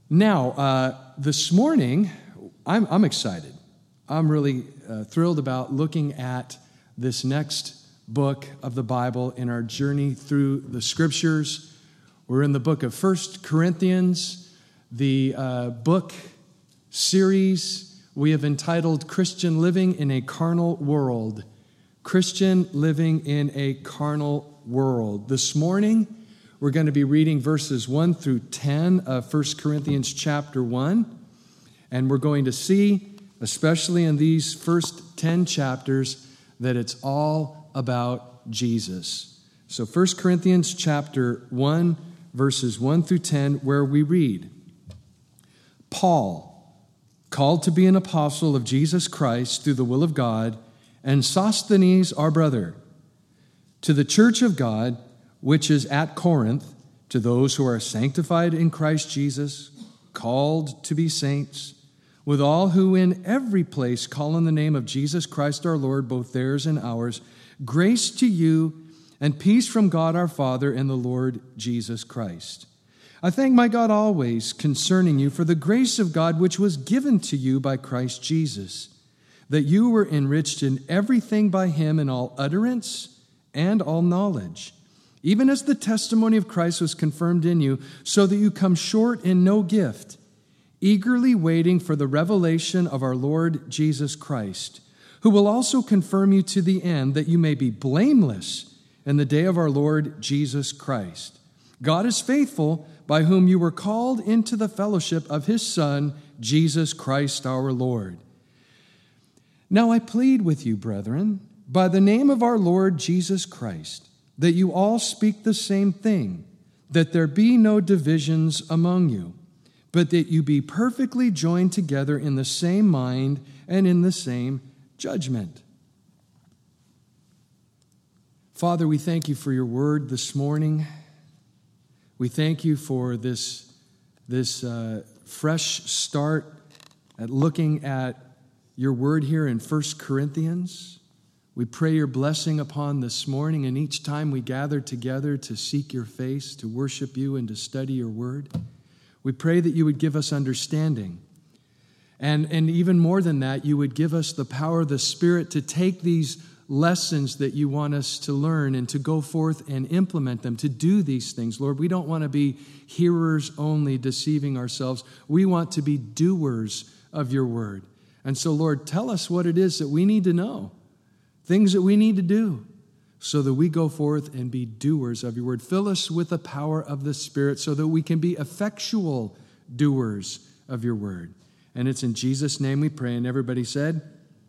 Now, this morning, I'm excited. I'm really thrilled about looking at this next book of the Bible in our journey through the Scriptures. We're in the book of 1 Corinthians, the book series we have entitled Christian Living in a Carnal World. Christian Living in a Carnal World. This morning, we're going to be reading verses 1 through 10 of 1 Corinthians chapter 1. And we're going to see, especially in these first 10 chapters, that it's all about Jesus. So 1 Corinthians chapter 1, verses 1 through 10, where we read, Paul, called to be an apostle of Jesus Christ through the will of God, and Sosthenes, our brother, to the church of God, which is at Corinth, to those who are sanctified in Christ Jesus, called to be saints, with all who in every place call on the name of Jesus Christ our Lord, both theirs and ours, grace to you and peace from God our Father and the Lord Jesus Christ. I thank my God always concerning you for the grace of God which was given to you by Christ Jesus, that you were enriched in everything by him in all utterance and all knowledge, even as the testimony of Christ was confirmed in you, so that you come short in no gift, eagerly waiting for the revelation of our Lord Jesus Christ, who will also confirm you to the end, that you may be blameless in the day of our Lord Jesus Christ. God is faithful, by whom you were called into the fellowship of his Son, Jesus Christ our Lord. Now I plead with you, brethren, by the name of our Lord Jesus Christ, that you all speak the same thing, that there be no divisions among you, but that you be perfectly joined together in the same mind and in the same judgment. Father, we thank you for your word this morning. We thank you for this fresh start at looking at your word here in 1 Corinthians. We pray your blessing upon this morning and each time we gather together to seek your face, to worship you, and to study your word. We pray that you would give us understanding. And even more than that, you would give us the power of the Spirit to take these lessons that you want us to learn and to go forth and implement them, to do these things. Lord, we don't want to be hearers only, deceiving ourselves. We want to be doers of your word. And so, Lord, tell us what it is that we need to know, things that we need to do, so that we go forth and be doers of your word. Fill us with the power of the Spirit so that we can be effectual doers of your word. And it's in Jesus' name we pray. And everybody said,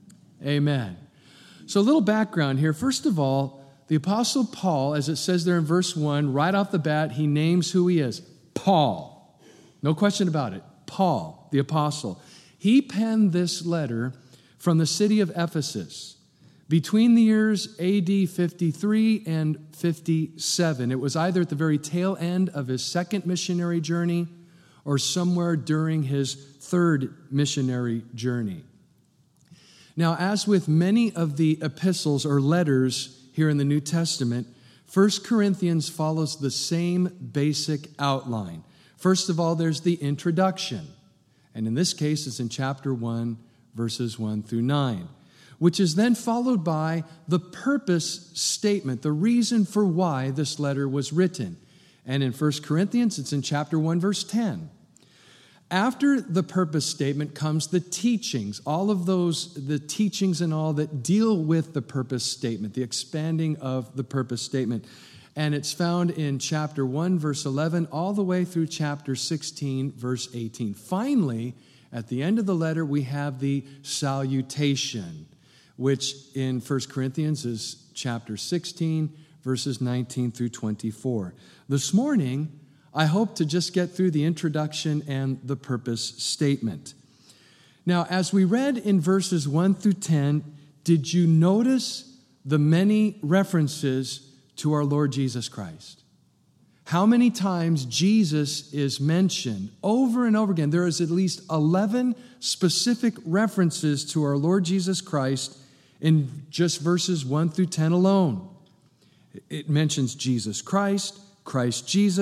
amen. So a little background here. First of all, the Apostle Paul, as it says there in verse 1, right off the bat, he names who he is. Paul. No question about it. Paul, the apostle. He penned this letter from the city of Ephesus between the years AD 53 and 57. It was either at the very tail end of his second missionary journey or somewhere during his third missionary journey. Now, as with many of the epistles or letters here in the New Testament, 1 Corinthians follows the same basic outline. First of all, there's the introduction. And in this case, it's in chapter 1, verses 1 through 9, which is then followed by the purpose statement, the reason for why this letter was written. And in 1 Corinthians, it's in chapter 1, verse 10. After the purpose statement comes the teachings, all of those, the teachings and all that deal with the purpose statement, the expanding of the purpose statement. And it's found in chapter 1, verse 11, all the way through chapter 16, verse 18. Finally, at the end of the letter, we have the salutation, which in 1 Corinthians is chapter 16, verses 19 through 24. This morning, I hope to just get through the introduction and the purpose statement. Now, as we read in verses 1 through 10, did you notice the many references to our Lord Jesus Christ? How many times Jesus is mentioned over and over again? There is at least 11 specific references to our Lord Jesus Christ in just verses 1 through 10 alone. It mentions Jesus Christ, Christ Jesus,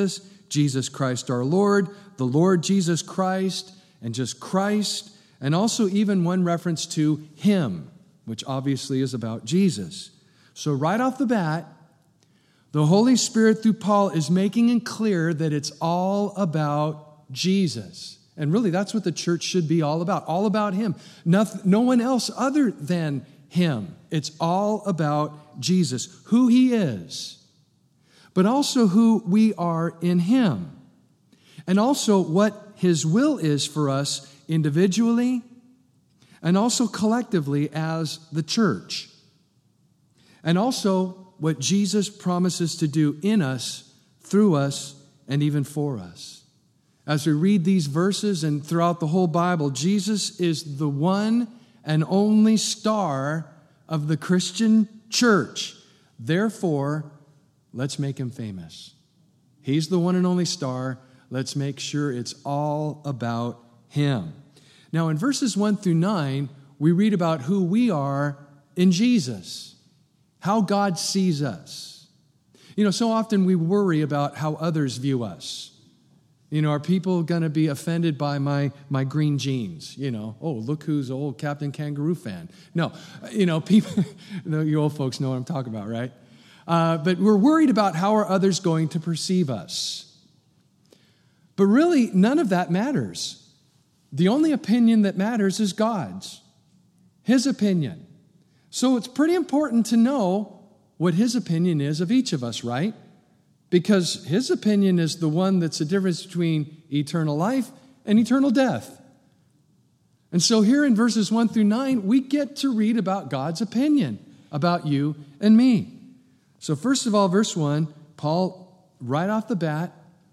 Jesus Christ our Lord, the Lord Jesus Christ, and just Christ, and also even one reference to Him, which obviously is about Jesus. So right off the bat, the Holy Spirit through Paul is making it clear that it's all about Jesus. And really, that's what the church should be all about Him. No one else other than Him. It's all about Jesus, who He is, but also who we are in Him, and also what His will is for us individually and also collectively as the church, and also what Jesus promises to do in us, through us, and even for us. As we read these verses and throughout the whole Bible, Jesus is the one and only star of the Christian church. Therefore, let's make Him famous. He's the one and only star. Let's make sure it's all about Him. Now, in verses 1 through 9, we read about who we are in Jesus, how God sees us. So often we worry about how others view us. Are people going to be offended by my green jeans? Oh, look who's an old Captain Kangaroo fan. No, people, you old folks know what I'm talking about, right? But we're worried about how are others going to perceive us. But really, none of that matters. The only opinion that matters is God's, His opinion. So it's pretty important to know what His opinion is of each of us, right? Because His opinion is the one that's the difference between eternal life and eternal death. And so here in verses 1 through 9, we get to read about God's opinion about you and me. So first of all, verse 1, Paul, right off the bat,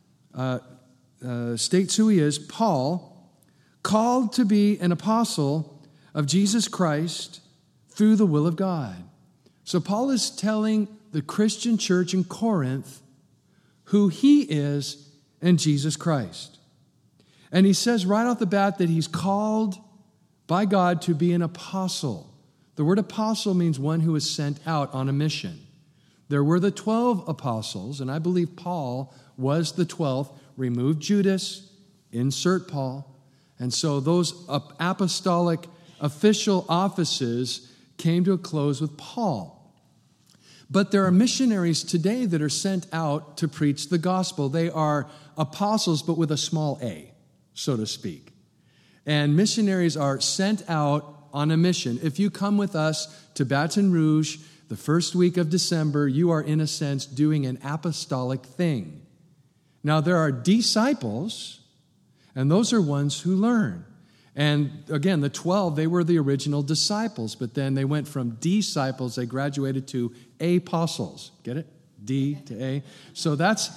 states who he is. Paul, called to be an apostle of Jesus Christ through the will of God. So Paul is telling the Christian church in Corinth who he is in Jesus Christ. And he says right off the bat that he's called by God to be an apostle. The word apostle means one who is sent out on a mission. There were the 12 apostles, and I believe Paul was the 12th. Remove Judas, insert Paul. And so those apostolic official offices came to a close with Paul. But there are missionaries today that are sent out to preach the gospel. They are apostles, but with a small a, so to speak. And missionaries are sent out on a mission. If you come with us to Baton Rouge the first week of December, you are, in a sense, doing an apostolic thing. Now, there are disciples, and those are ones who learn. And again, the 12, they were the original disciples, but then they went from disciples, they graduated to apostles. Get it? D to A. So that's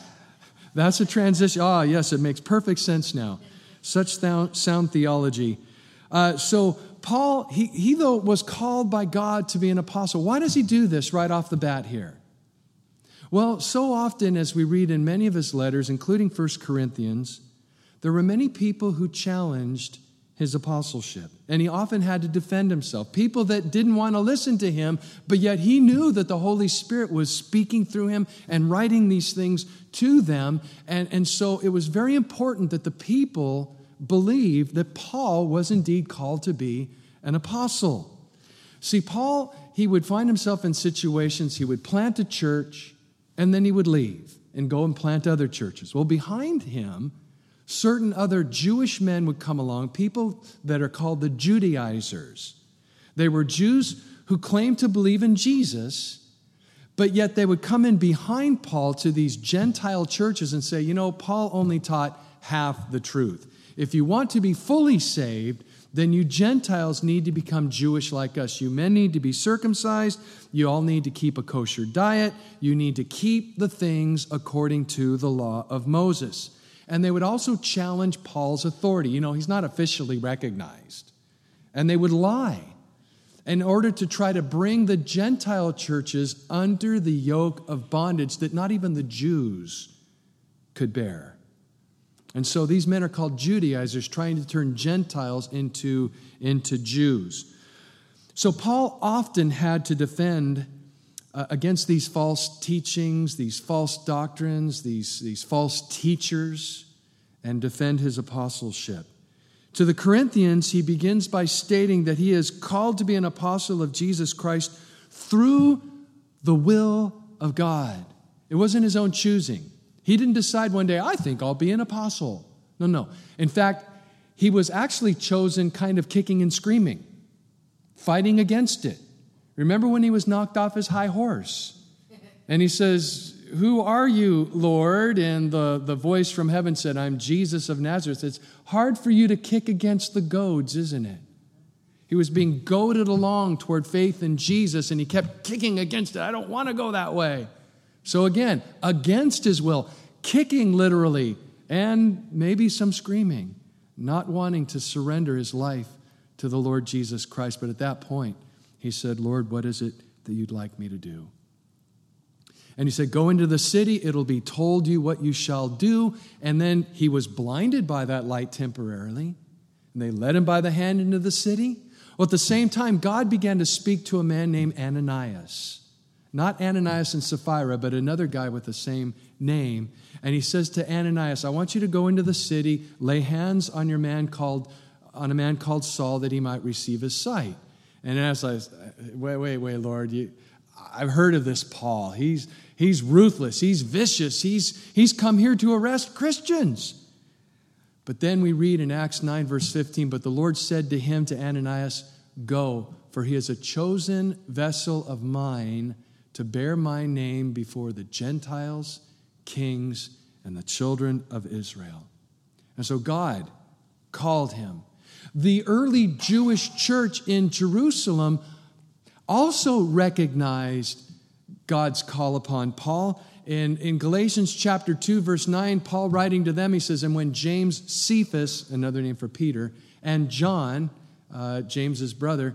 a transition. Ah, yes, it makes perfect sense now. Such sound theology. So Paul, he though was called by God to be an apostle. Why does he do this right off the bat here? Well, so often as we read in many of his letters, including 1 Corinthians, there were many people who challenged his apostleship. And he often had to defend himself. People that didn't want to listen to him, but yet he knew that the Holy Spirit was speaking through him and writing these things to them. And so it was very important that the people believed that Paul was indeed called to be an apostle. See, Paul, he would find himself in situations, he would plant a church, and then he would leave and go and plant other churches. Well, behind him, certain other Jewish men would come along, people that are called the Judaizers. They were Jews who claimed to believe in Jesus, but yet they would come in behind Paul to these Gentile churches and say, Paul only taught half the truth. If you want to be fully saved, then you Gentiles need to become Jewish like us. You men need to be circumcised. You all need to keep a kosher diet. You need to keep the things according to the law of Moses. And they would also challenge Paul's authority. He's not officially recognized. And they would lie in order to try to bring the Gentile churches under the yoke of bondage that not even the Jews could bear. And so these men are called Judaizers, trying to turn Gentiles into Jews. So Paul often had to defend against these false teachings, these false doctrines, these false teachers, and defend his apostleship. To the Corinthians, he begins by stating that he is called to be an apostle of Jesus Christ through the will of God. It wasn't his own choosing. He didn't decide one day, I think I'll be an apostle. No. In fact, he was actually chosen kind of kicking and screaming, fighting against it. Remember when he was knocked off his high horse? And he says, who are you, Lord? And the voice from heaven said, I'm Jesus of Nazareth. It's hard for you to kick against the goads, isn't it? He was being goaded along toward faith in Jesus, and he kept kicking against it. I don't want to go that way. So again, against his will, kicking literally, and maybe some screaming, not wanting to surrender his life to the Lord Jesus Christ. But at that point, he said, Lord, what is it that you'd like me to do? And he said, go into the city, it'll be told you what you shall do. And then he was blinded by that light temporarily, and they led him by the hand into the city. Well, at the same time, God began to speak to a man named Ananias. Not Ananias and Sapphira, but another guy with the same name. And he says to Ananias, I want you to go into the city, lay hands on a man called Saul, that he might receive his sight. And Ananias, wait, Lord, I've heard of this Paul. He's ruthless, he's vicious, he's come here to arrest Christians. But then we read in Acts 9, verse 15, but the Lord said to him, to Ananias, go, for he is a chosen vessel of mine to bear my name before the Gentiles, kings, and the children of Israel. And so God called him. The early Jewish church in Jerusalem also recognized God's call upon Paul. In Galatians chapter 2, verse 9, Paul writing to them, he says, and when James, Cephas, another name for Peter, and John, James's brother,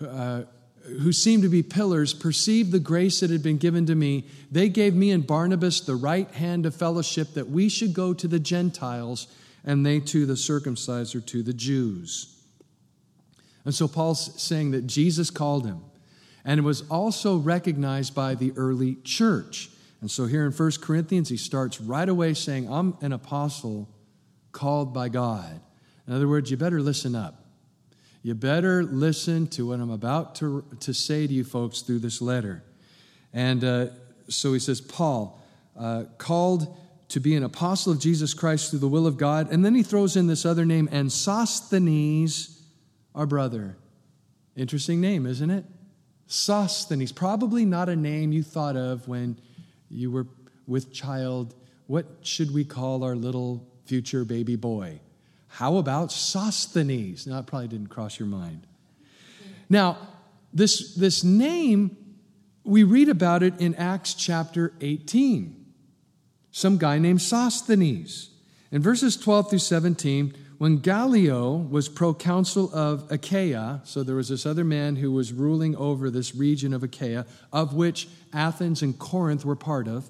who seemed to be pillars, perceived the grace that had been given to me, they gave me and Barnabas the right hand of fellowship that we should go to the Gentiles and they to the circumcised, or to the Jews. And so Paul's saying that Jesus called him. And it was also recognized by the early church. And so here in 1 Corinthians, he starts right away saying, I'm an apostle called by God. In other words, you better listen up. You better listen to what I'm about to say to you folks through this letter. And so he says, Paul, called to be an apostle of Jesus Christ through the will of God. And then he throws in this other name, and Sosthenes, our brother. Interesting name, isn't it? Sosthenes, probably not a name you thought of when you were with child. What should we call our little future baby boy? How about Sosthenes? Now, it probably didn't cross your mind. Now, this name, we read about it in Acts chapter 18. Some guy named Sosthenes. In verses 12 through 17, when Gallio was proconsul of Achaia, so there was this other man who was ruling over this region of Achaia, of which Athens and Corinth were part of,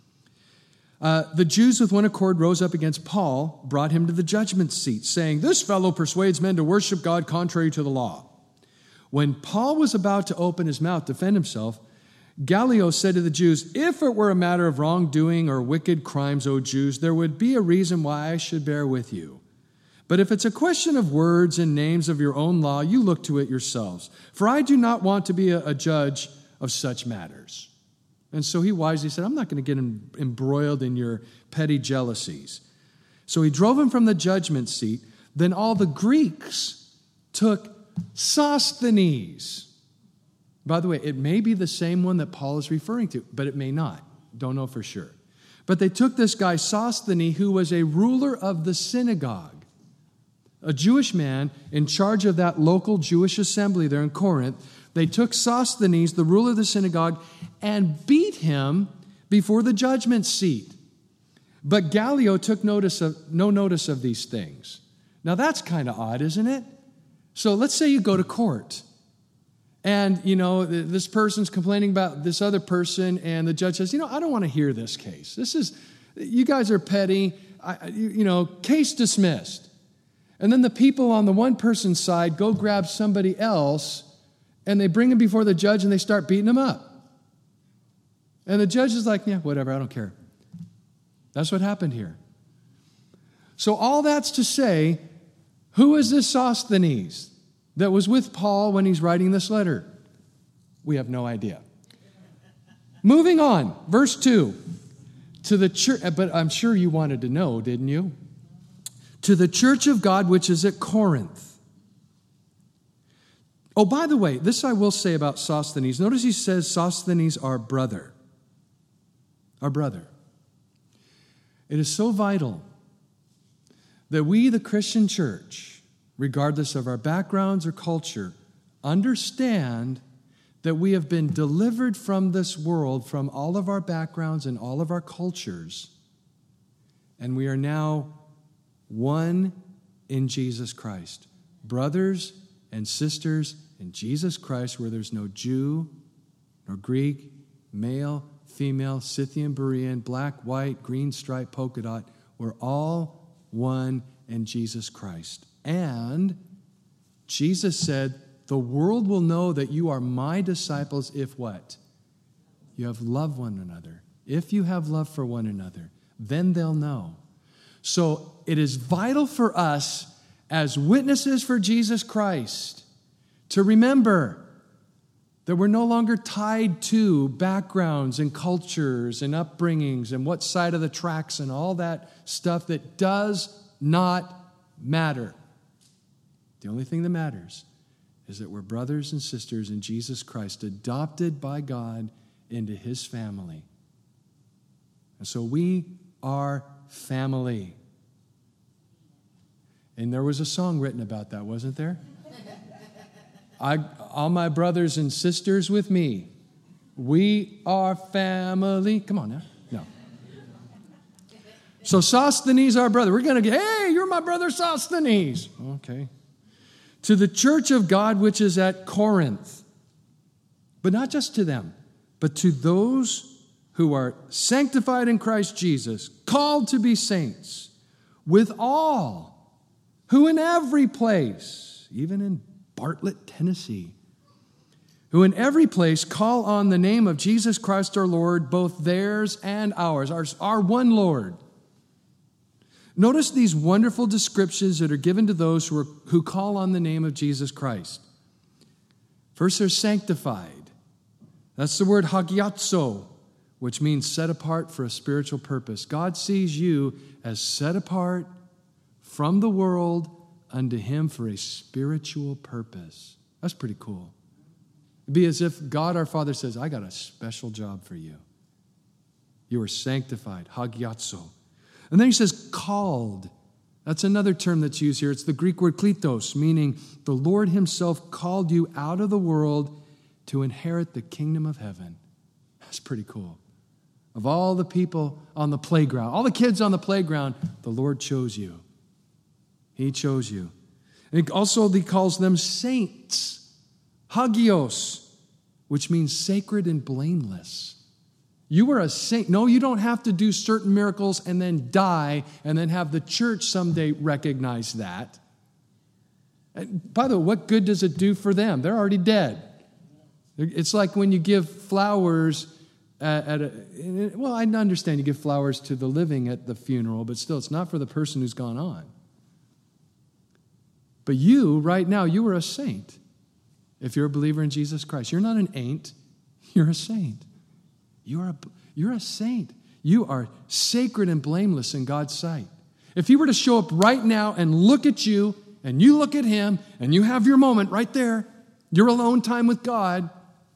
the Jews with one accord rose up against Paul, brought him to the judgment seat, saying, this fellow persuades men to worship God contrary to the law. When Paul was about to open his mouth to defend himself, Gallio said to the Jews, if it were a matter of wrongdoing or wicked crimes, O Jews, there would be a reason why I should bear with you. But if it's a question of words and names of your own law, you look to it yourselves. For I do not want to be a judge of such matters. And so he wisely said, I'm not going to get embroiled in your petty jealousies. So he drove him from the judgment seat. Then all the Greeks took Sosthenes. By the way, it may be the same one that Paul is referring to, but it may not. Don't know for sure. But they took this guy Sosthenes, who was a ruler of the synagogue, a Jewish man in charge of that local Jewish assembly there in Corinth. They took Sosthenes, the ruler of the synagogue, and beat him before the judgment seat. But Gallio took no notice of these things. Now that's kind of odd, isn't it? So let's say you go to court, and this person's complaining about this other person, and the judge says, I don't want to hear this case. You guys are petty. Case dismissed. And then the people on the one person's side go grab somebody else, and they bring him before the judge, and they start beating him up. And the judge is like, yeah, whatever, I don't care. That's what happened here. So all that's to say, who is this Sosthenes that was with Paul when he's writing this letter? We have no idea. Moving on, verse 2. To the church, but I'm sure you wanted to know, didn't you? To the church of God which is at Corinth. Oh, by the way, this I will say about Sosthenes. Notice he says Sosthenes, our brother. Our brother. It is so vital that we, the Christian church, regardless of our backgrounds or culture, understand that we have been delivered from this world, from all of our backgrounds and all of our cultures, and we are now one in Jesus Christ. Brothers and sisters in Jesus Christ, where there's no Jew, nor Greek, male, female, Scythian, Berean, black, white, green stripe, polka dot. We're all one in Jesus Christ. And Jesus said, the world will know that you are my disciples if what? You have loved one another. If you have love for one another, then they'll know. So it is vital for us as witnesses for Jesus Christ to remember that we're no longer tied to backgrounds and cultures and upbringings and what side of the tracks and all that stuff that does not matter. The only thing that matters is that we're brothers and sisters in Jesus Christ, adopted by God into his family. And so we are family. And there was a song written about that, wasn't there? All my brothers and sisters with me. We are family. Come on now. No. So Sosthenes, our brother. We're going to get, hey, you're my brother Sosthenes. Okay. To the church of God which is at Corinth. But not just to them, but to those who are sanctified in Christ Jesus, called to be saints, with all who in every place, even in Bartlett, Tennessee, who in every place call on the name of Jesus Christ our Lord, both theirs and ours, our one Lord. Notice these wonderful descriptions that are given to those who call on the name of Jesus Christ. First, they're sanctified. That's the word hagiazo, which means set apart for a spiritual purpose. God sees you as set apart from the world unto him for a spiritual purpose. That's pretty cool. It'd be as if God our Father says, I got a special job for you. You are sanctified, hagiazo. And then he says called. That's another term that's used here. It's the Greek word kletos, meaning the Lord himself called you out of the world to inherit the kingdom of heaven. That's pretty cool. Of all the people on the playground, all the kids on the playground, the Lord chose you. He chose you. And also he calls them saints, hagios, which means sacred and blameless. You are a saint. No, you don't have to do certain miracles and then die and then have the church someday recognize that. And by the way, what good does it do for them? They're already dead. It's like when you give flowers well, I understand you give flowers to the living at the funeral, but still, it's not for the person who's gone on. But you, right now, you are a saint. If you're a believer in Jesus Christ, you're not an ain't, you're a saint. You're a saint. You are sacred and blameless in God's sight. If he were to show up right now and look at you, and you look at him, and you have your moment right there, your alone time with God,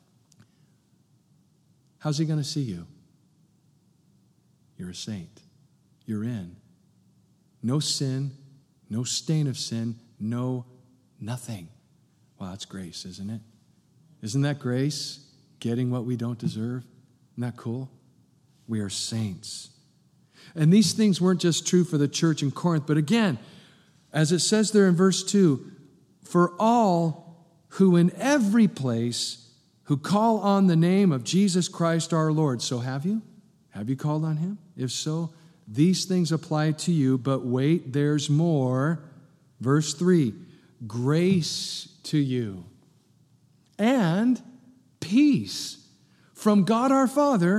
how's he going to see you? You're a saint. You're in. No sin, no stain of sin, no nothing. Wow, that's grace, isn't it? Isn't that grace? Getting what we don't deserve? Isn't that cool? We are saints. And these things weren't just true for the church in Corinth, but again, as it says there in verse 2, for all who in every place who call on the name of Jesus Christ our Lord. So have you? Have you called on him? If so, these things apply to you, but wait, there's more. Verse 3, grace to you and peace from God our Father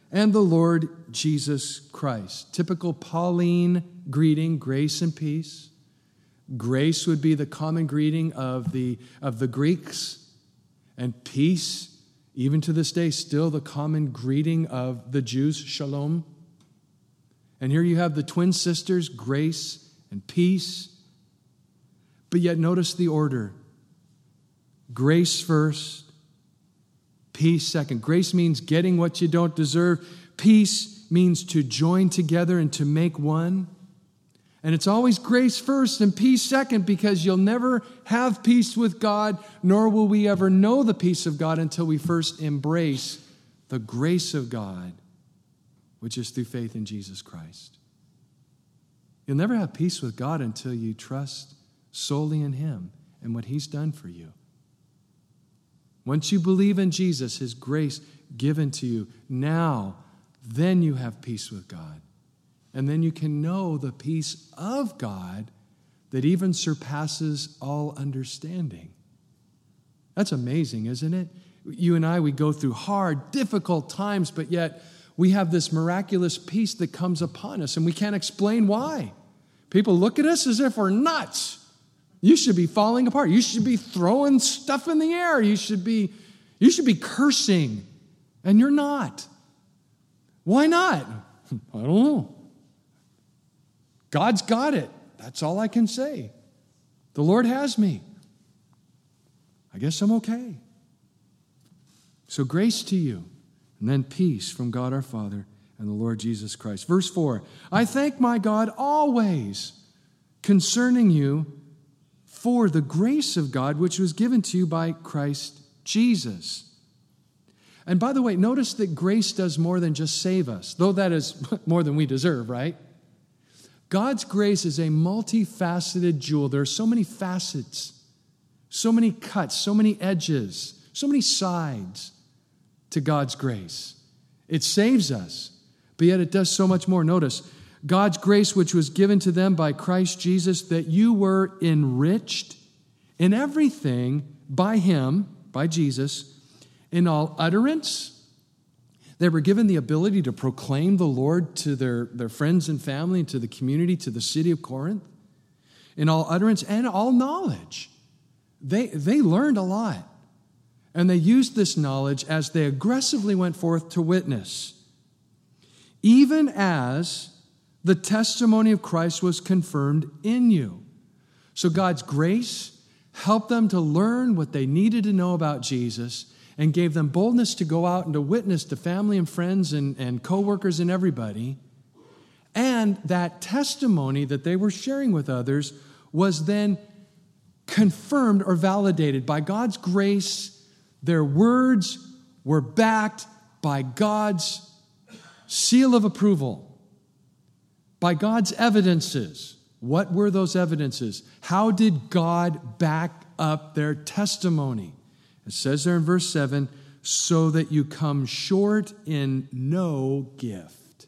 and the Lord Jesus Christ. Typical Pauline greeting, grace and peace. Grace would be the common greeting of the Greeks, and peace, even to this day, still the common greeting of the Jews, shalom. And here you have the twin sisters, grace and peace. But yet notice the order. Grace first, peace second. Grace means getting what you don't deserve. Peace means to join together and to make one. And it's always grace first and peace second, because you'll never have peace with God, nor will we ever know the peace of God until we first embrace the grace of God, which is through faith in Jesus Christ. You'll never have peace with God until you trust solely in Him and what He's done for you. Once you believe in Jesus, His grace given to you, now, then you have peace with God. And then you can know the peace of God that even surpasses all understanding. That's amazing, isn't it? You and I, we go through hard, difficult times, but yet we have this miraculous peace that comes upon us, and we can't explain why. People look at us as if we're nuts. You should be falling apart. You should be throwing stuff in the air. You should be cursing, and you're not. Why not? I don't know. God's got it. That's all I can say. The Lord has me. I guess I'm okay. So grace to you, and then peace from God our Father and the Lord Jesus Christ. Verse 4, I thank my God always concerning you for the grace of God which was given to you by Christ Jesus. And by the way, notice that grace does more than just save us, though that is more than we deserve, right? God's grace is a multifaceted jewel. There are so many facets, so many cuts, so many edges, so many sides to God's grace. It saves us, but yet it does so much more. Notice, God's grace which was given to them by Christ Jesus, that you were enriched in everything by Him, by Jesus, in all utterance. They were given the ability to proclaim the Lord to their friends and family, and to the community, to the city of Corinth, in all utterance and all knowledge. They learned a lot, and they used this knowledge as they aggressively went forth to witness, even as the testimony of Christ was confirmed in you. So God's grace helped them to learn what they needed to know about Jesus, and gave them boldness to go out and to witness to family and friends and co-workers and everybody. And that testimony that they were sharing with others was then confirmed or validated by God's grace. Their words were backed by God's seal of approval, by God's evidences. What were those evidences? How did God back up their testimony? It says there in verse 7, so that you come short in no gift.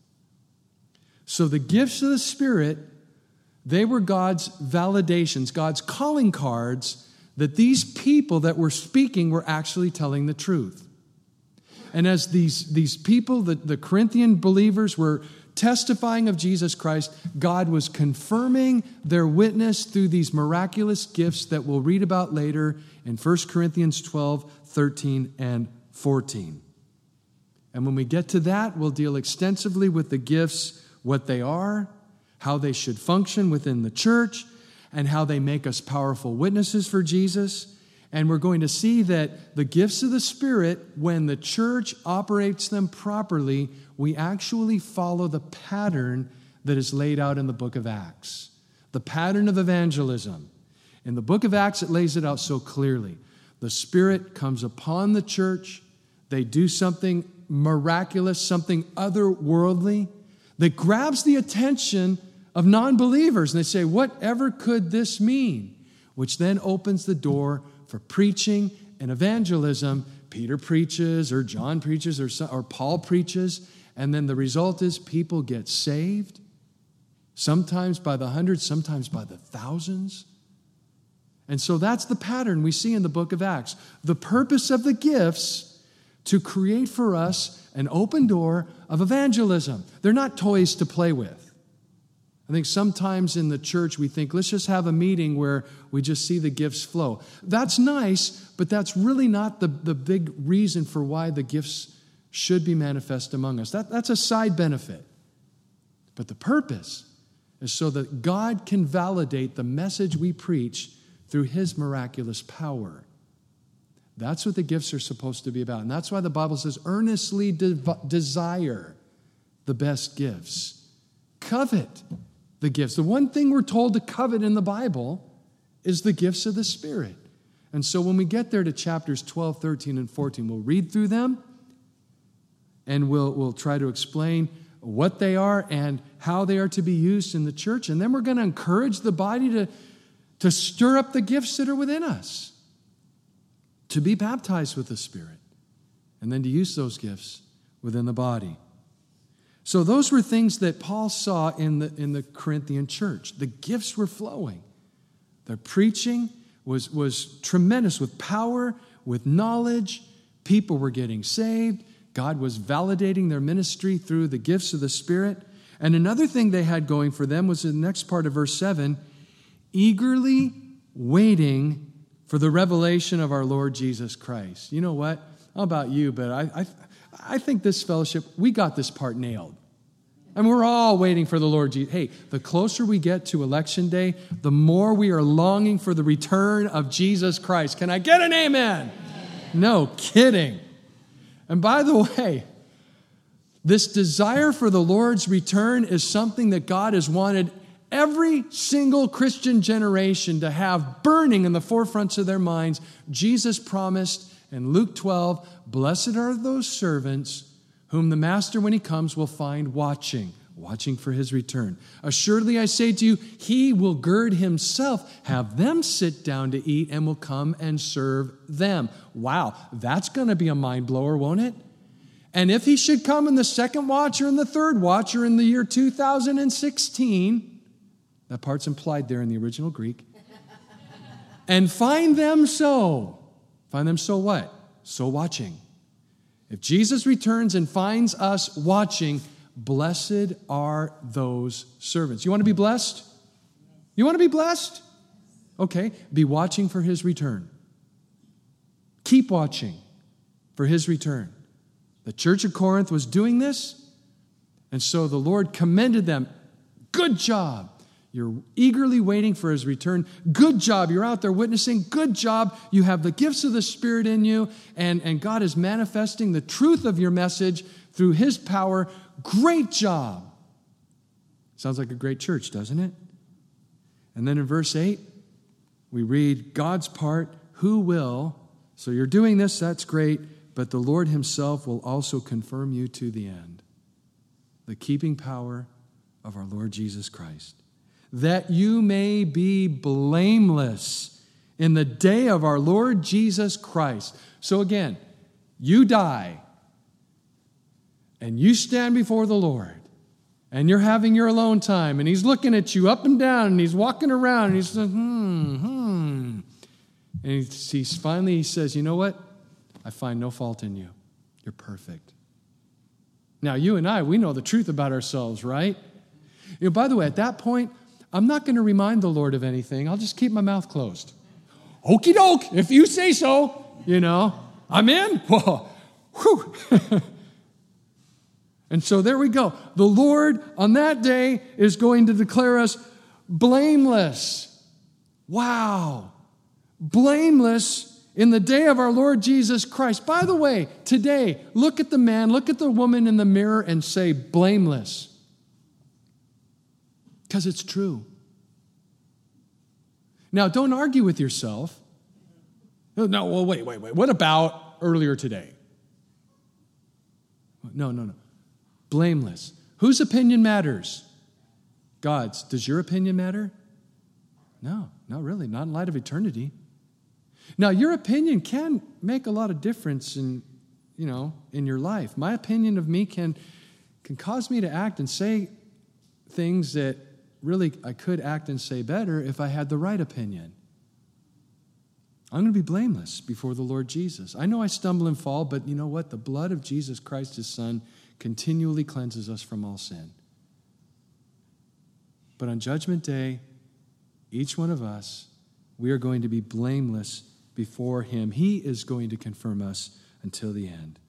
So the gifts of the Spirit, they were God's validations, God's calling cards, that these people that were speaking were actually telling the truth. And as these people, the Corinthian believers, were testifying of Jesus Christ, God was confirming their witness through these miraculous gifts that we'll read about later in 1 Corinthians 12, 13, and 14. And when we get to that, we'll deal extensively with the gifts, what they are, how they should function within the church, and how they make us powerful witnesses for Jesus. And we're going to see that the gifts of the Spirit, when the church operates them properly, we actually follow the pattern that is laid out in the book of Acts. The pattern of evangelism. In the book of Acts, it lays it out so clearly. The Spirit comes upon the church. They do something miraculous, something otherworldly that grabs the attention of non-believers. And they say, whatever could this mean? Which then opens the door for preaching and evangelism. Peter preaches, or John preaches, or Paul preaches, and then the result is people get saved, sometimes by the hundreds, sometimes by the thousands. And so that's the pattern we see in the book of Acts. The purpose of the gifts to create for us an open door of evangelism. They're not toys to play with. I think sometimes in the church we think, let's just have a meeting where we just see the gifts flow. That's nice, but that's really not the big reason for why the gifts should be manifest among us. That's a side benefit. But the purpose is so that God can validate the message we preach through His miraculous power. That's what the gifts are supposed to be about. And that's why the Bible says, earnestly desire the best gifts. Covet the gifts. The one thing we're told to covet in the Bible is the gifts of the Spirit. And so when we get there to chapters 12, 13, and 14, we'll read through them and we'll try to explain what they are and how they are to be used in the church. And then we're going to encourage the body to stir up the gifts that are within us, to be baptized with the Spirit, and then to use those gifts within the body. So those were things that Paul saw in the Corinthian church. The gifts were flowing. Their preaching was tremendous with power, with knowledge. People were getting saved. God was validating their ministry through the gifts of the Spirit. And another thing they had going for them was in the next part of verse 7, eagerly waiting for the revelation of our Lord Jesus Christ. You know what? I don't know about you, but I think this fellowship, we got this part nailed. I mean, we're all waiting for the Lord Jesus. Hey, the closer we get to election day, the more we are longing for the return of Jesus Christ. Can I get an amen? No kidding. And by the way, this desire for the Lord's return is something that God has wanted every single Christian generation to have burning in the forefronts of their minds. Jesus promised in Luke 12, blessed are those servants whom the master, when he comes, will find watching for his return. Assuredly, I say to you, he will gird himself, have them sit down to eat, and will come and serve them. Wow, that's going to be a mind blower, won't it? And if he should come in the second watch or in the third watch or in the year 2016, that part's implied there in the original Greek, and find them so what? So watching. If Jesus returns and finds us watching, blessed are those servants. You want to be blessed? You want to be blessed? Okay, be watching for his return. Keep watching for his return. The church of Corinth was doing this, and so the Lord commended them. Good job. You're eagerly waiting for his return. Good job. You're out there witnessing. Good job. You have the gifts of the Spirit in you, and God is manifesting the truth of your message through his power. Great job. Sounds like a great church, doesn't it? And then in verse 8, we read God's part, who will. So you're doing this, that's great, but the Lord himself will also confirm you to the end. The keeping power of our Lord Jesus Christ. That you may be blameless in the day of our Lord Jesus Christ. So again, you die, and you stand before the Lord, and you're having your alone time, and he's looking at you up and down, and he's walking around, and he's like, And he says, you know what? I find no fault in you. You're perfect. Now, you and I, we know the truth about ourselves, right? You know, by the way, at that point, I'm not going to remind the Lord of anything. I'll just keep my mouth closed. Okie doke, if you say so, I'm in. Whoa. Whew. And so there we go. The Lord on that day is going to declare us blameless. Wow. Blameless in the day of our Lord Jesus Christ. By the way, today, look at the man, look at the woman in the mirror and say blameless. Because it's true. Now, don't argue with yourself. No, well, wait. What about earlier today? No. Blameless. Whose opinion matters? God's. Does your opinion matter? No, not really. Not in light of eternity. Now, your opinion can make a lot of difference in your life. My opinion of me can cause me to act and say things that really I could act and say better if I had the right opinion. I'm going to be blameless before the Lord Jesus. I know I stumble and fall, but you know what? The blood of Jesus Christ, his Son, continually cleanses us from all sin. But on Judgment Day, each one of us, we are going to be blameless before him. He is going to confirm us until the end.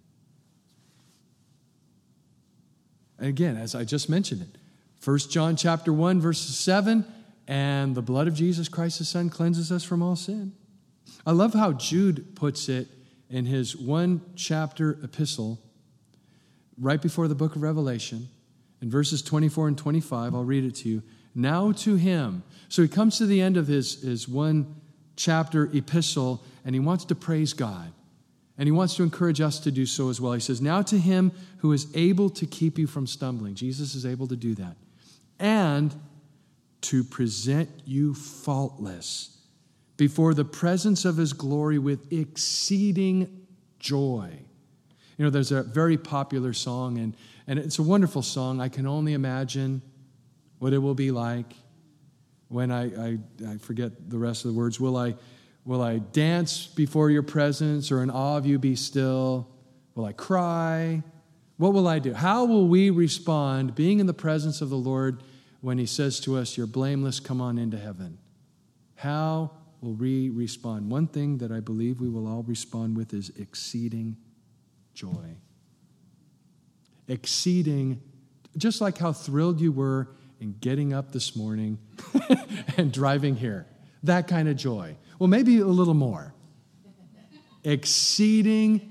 And again, as I just mentioned it, 1 John chapter 1, verse 7, and the blood of Jesus Christ, his Son, cleanses us from all sin. I love how Jude puts it in his one-chapter epistle right before the book of Revelation. In verses 24 and 25, I'll read it to you. Now to him. So he comes to the end of his one-chapter epistle, and he wants to praise God. And he wants to encourage us to do so as well. He says, now to him who is able to keep you from stumbling. Jesus is able to do that. And to present you faultless before the presence of his glory with exceeding joy. You know, there's a very popular song, and it's a wonderful song. I can only imagine what it will be like when I forget the rest of the words. Will I dance before your presence, or in awe of you be still? Will I cry? What will I do? How will we respond being in the presence of the Lord when he says to us, you're blameless, come on into heaven? How will we respond? One thing that I believe we will all respond with is exceeding joy. Exceeding, just like how thrilled you were in getting up this morning and driving here. That kind of joy. Well, maybe a little more. Exceeding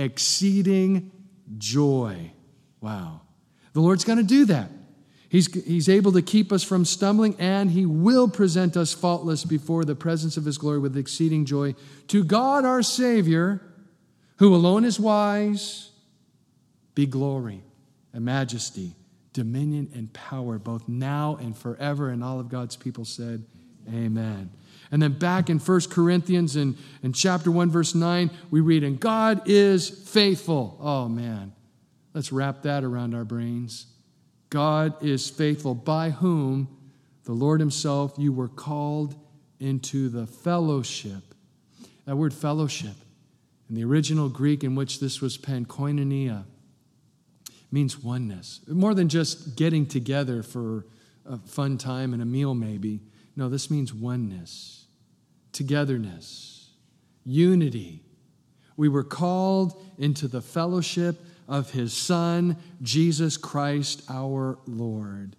joy. Wow. The Lord's going to do that. He's able to keep us from stumbling, and he will present us faultless before the presence of his glory with exceeding joy. To God our Savior, who alone is wise, be glory and majesty, dominion and power, both now and forever. And all of God's people said, amen. And then back in 1 Corinthians in chapter 1, verse 9, we read, and God is faithful. Oh, man. Let's wrap that around our brains. God is faithful, by whom the Lord himself, you were called into the fellowship. That word fellowship, in the original Greek in which this was penned, koinonia, means oneness. More than just getting together for a fun time and a meal maybe. No, this means oneness, togetherness, unity. We were called into the fellowship of his Son, Jesus Christ, our Lord.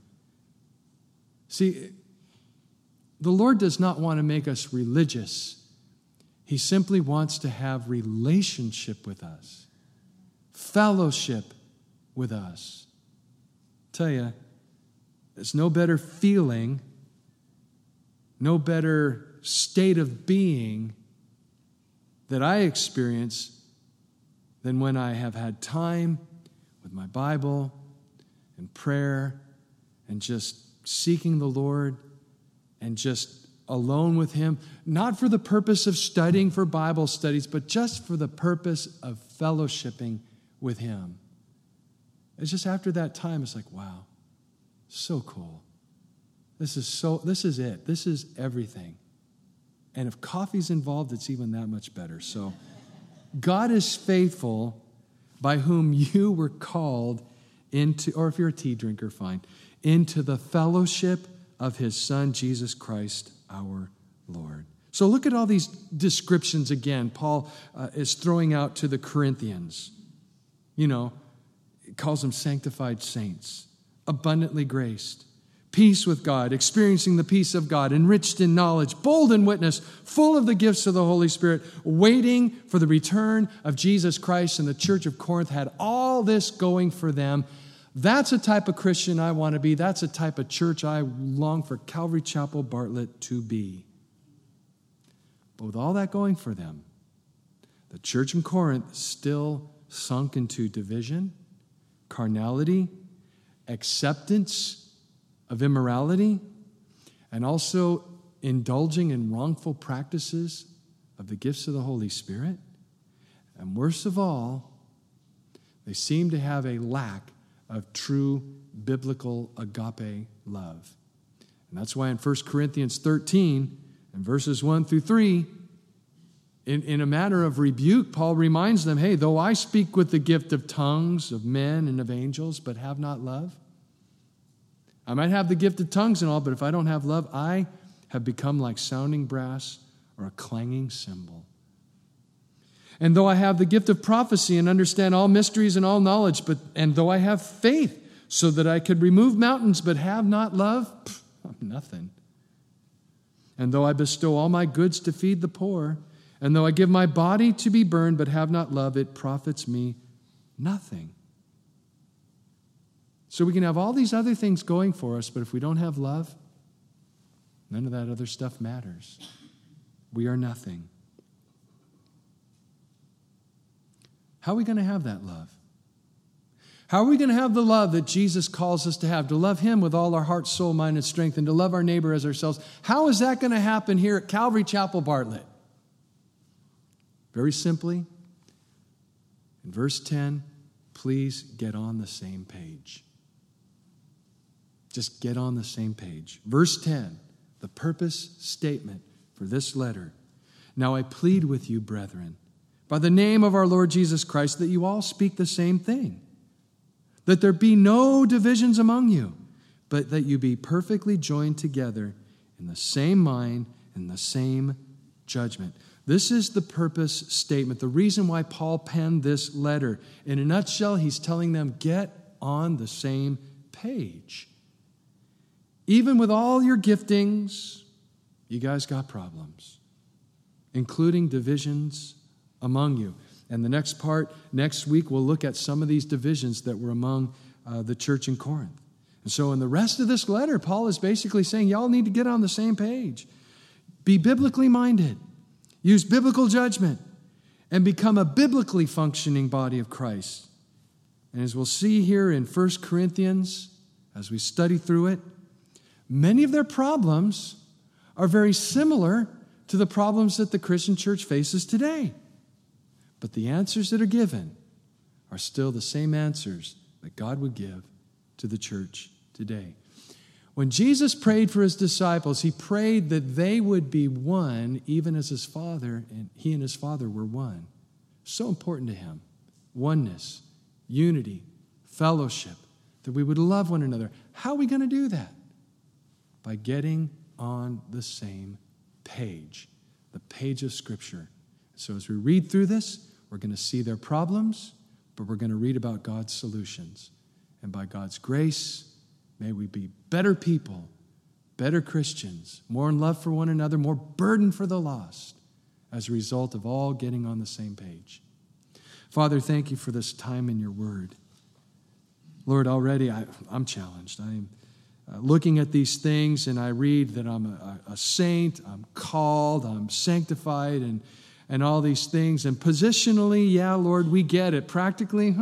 See, the Lord does not want to make us religious. He simply wants to have relationship with us, fellowship with us. I tell you, there's no better feeling, no better state of being that I experience than when I have had time with my Bible and prayer and just seeking the Lord and just alone with him, not for the purpose of studying for Bible studies, but just for the purpose of fellowshipping with him. It's just after that time, it's like, wow, so cool. This is it. This is everything. And if coffee's involved, it's even that much better. So God is faithful, by whom you were called into, or if you're a tea drinker, fine, into the fellowship of his Son, Jesus Christ, our Lord. So look at all these descriptions again Paul is throwing out to the Corinthians. You know, he calls them sanctified saints, abundantly graced, peace with God, experiencing the peace of God, enriched in knowledge, bold in witness, full of the gifts of the Holy Spirit, waiting for the return of Jesus Christ. And the church of Corinth had all this going for them. That's a type of Christian I want to be. That's a type of church I long for Calvary Chapel Bartlett to be. But with all that going for them, the church in Corinth still sunk into division, carnality, acceptance of immorality, and also indulging in wrongful practices of the gifts of the Holy Spirit. And worst of all, they seem to have a lack of true biblical agape love. And that's why in 1 Corinthians 13, in verses 1 through 3, In a matter of rebuke, Paul reminds them, hey, though I speak with the gift of tongues of men and of angels, but have not love, I might have the gift of tongues and all, but if I don't have love, I have become like sounding brass or a clanging cymbal. And though I have the gift of prophecy and understand all mysteries and all knowledge, and though I have faith so that I could remove mountains, but have not love, I'm nothing. And though I bestow all my goods to feed the poor, and though I give my body to be burned, but have not love, it profits me nothing. So we can have all these other things going for us, but if we don't have love, none of that other stuff matters. We are nothing. How are we going to have that love? How are we going to have the love that Jesus calls us to have? To love Him with all our heart, soul, mind, and strength, and to love our neighbor as ourselves. How is that going to happen here at Calvary Chapel Bartlett? Very simply, in verse 10, please get on the same page. Just get on the same page. Verse 10, the purpose statement for this letter. Now I plead with you, brethren, by the name of our Lord Jesus Christ, that you all speak the same thing, that there be no divisions among you, but that you be perfectly joined together in the same mind and the same judgment. This is the purpose statement, the reason why Paul penned this letter. In a nutshell, he's telling them, get on the same page. Even with all your giftings, you guys got problems, including divisions among you. And the next part, next week, we'll look at some of these divisions that were among the church in Corinth. And so in the rest of this letter, Paul is basically saying, y'all need to get on the same page. Be biblically minded. Use biblical judgment and become a biblically functioning body of Christ. And as we'll see here in 1 Corinthians, as we study through it, many of their problems are very similar to the problems that the Christian church faces today. But the answers that are given are still the same answers that God would give to the church today. When Jesus prayed for His disciples, He prayed that they would be one, even as His Father, and He and His Father were one. So important to Him. Oneness, unity, fellowship, that we would love one another. How are we going to do that? By getting on the same page, the page of Scripture. So as we read through this, we're going to see their problems, but we're going to read about God's solutions. And by God's grace, may we be better people, better Christians, more in love for one another, more burdened for the lost, as a result of all getting on the same page. Father, thank you for this time in your word. Lord, already I'm challenged. I'm looking at these things, and I read that I'm a saint, I'm called, I'm sanctified, and all these things. And positionally, yeah, Lord, we get it. Practically,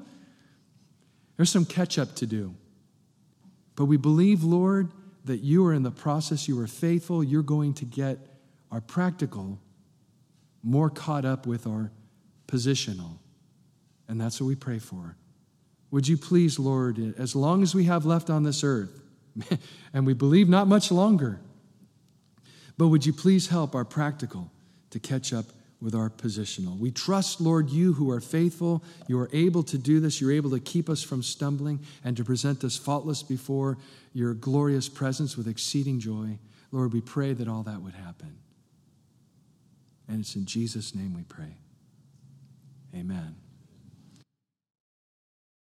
there's some catch-up to do. But we believe, Lord, that you are in the process, you are faithful, you're going to get our practical more caught up with our positional. And that's what we pray for. Would you please, Lord, as long as we have left on this earth, and we believe not much longer, but would you please help our practical to catch up with our positional. We trust, Lord, you who are faithful, you are able to do this, you're able to keep us from stumbling and to present us faultless before your glorious presence with exceeding joy. Lord, we pray that all that would happen. And it's in Jesus' name we pray. Amen.